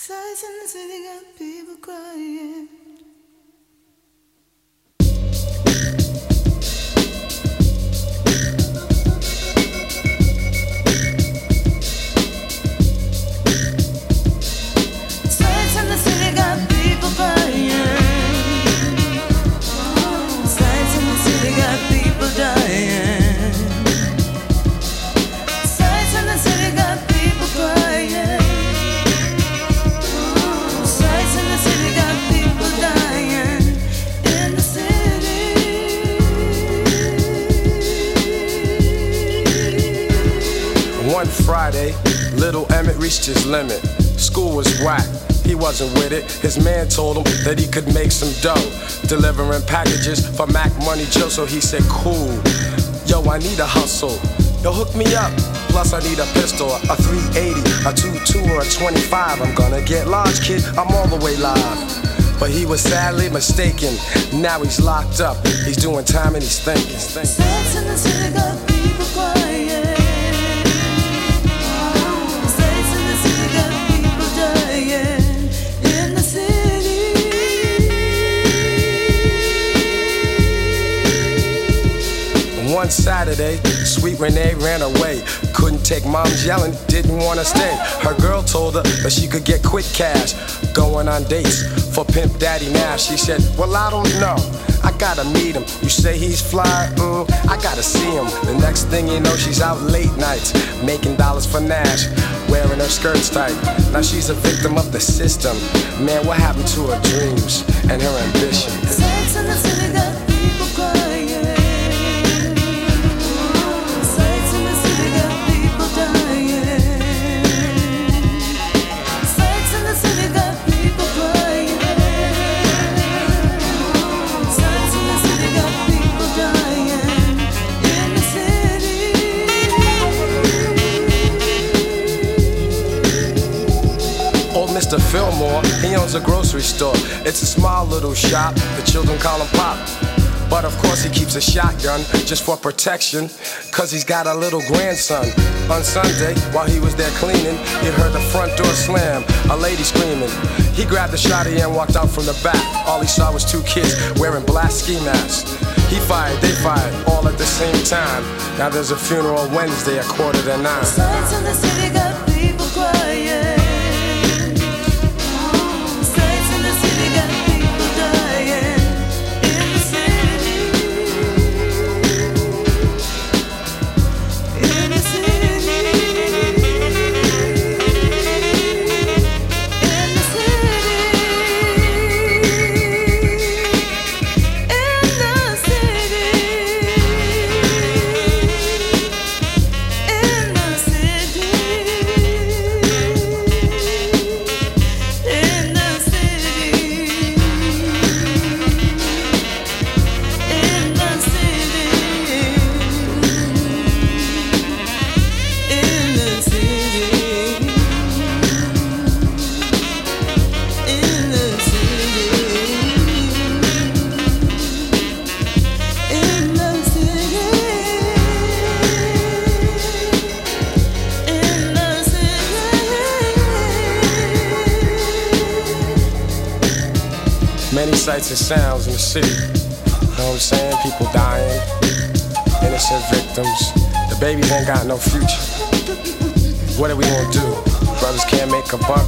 Sights in the city got people crying. Sights in the city got people crying. Sights in the city got people dying. Sights in the city got people crying. One Friday, little Emmett reached his limit. School was whack, he wasn't with it. His man told him that he could make some dough, delivering packages for Mac Money Joe. So he said, cool, yo, I need a hustle. Yo, hook me up, plus I need a pistol, a 380, a 22 or a 25. I'm gonna get large, kid, I'm all the way live. But he was sadly mistaken, now he's locked up. He's doing time and he's thinking. Sights in the city got people crying. One Saturday, sweet Renee ran away. Couldn't take mom's yelling, didn't want to stay. Her girl told her that she could get quick cash going on dates for Pimp Daddy Nash. She said, well, I don't know, I gotta meet him. You say he's fly, I gotta see him. The next thing you know, she's out late nights making dollars for Nash, wearing her skirts tight. Now she's a victim of the system. Man, what happened to her dreams and her ambition? Sights in the city got people crying. Mr. Fillmore, he owns a grocery store. It's a small little shop, the children call him Pop. But of course he keeps a shotgun just for protection, cause he's got a little grandson. On Sunday, while he was there cleaning, he heard the front door slam, a lady screaming. He grabbed the shotty and walked out from the back. All he saw was two kids wearing black ski masks. He fired, they fired, all at the same time. Now there's a funeral Wednesday at 8:45. Sights in the city got people crying. Many sights and sounds in the city. You know what I'm saying? People dying, innocent victims. The babies ain't got no future. What are we gonna do? Brothers can't make a buck.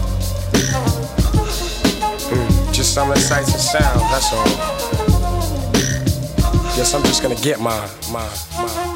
Just some of the sights and sounds, that's all. Guess I'm just gonna get mine.